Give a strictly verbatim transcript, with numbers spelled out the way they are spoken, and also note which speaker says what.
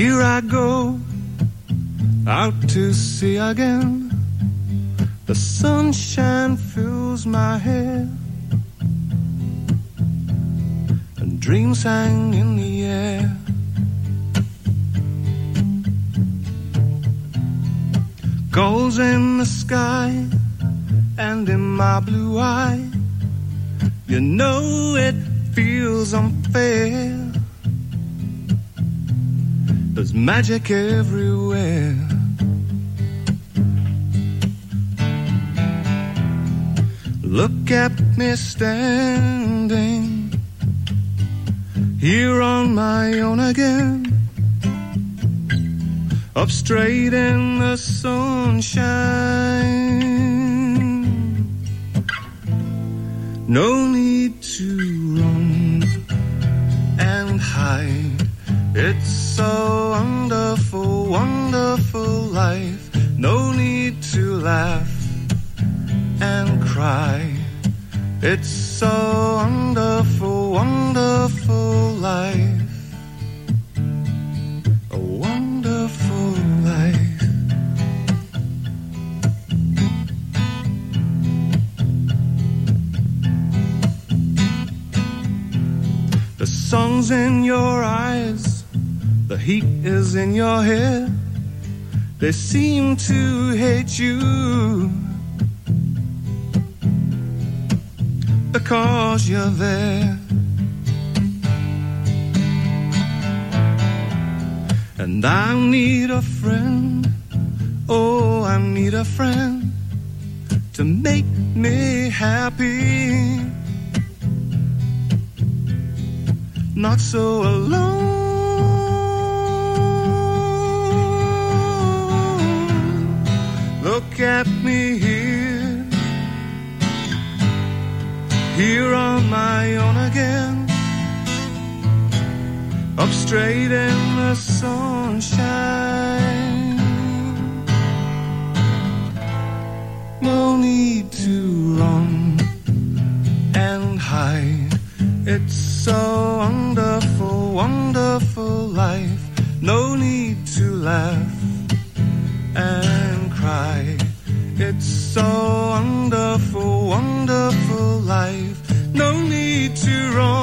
Speaker 1: Here I go, out to sea again. The sunshine fills my hair, and dreams hang in the air. Goals in the sky, and in my blue eye, you know it feels unfair. There's magic everywhere. Look at me standing here on my own again, up straight in the sunshine. No need to run and hide. It's so wonderful, wonderful life. No need to laugh and cry. It's so wonderful, wonderful life. A wonderful life. The sun's in your eyes, the heat is in your hair. They seem to hate you because you're there. And I need a friend, oh, I need a friend to make me happy, not so alone. Look at me here, here on my own again, up straight in the sunshine. No need to run and hide. It's so wonderful, wonderful life. No need to laugh and cry. It's so wonderful, wonderful life. No need to run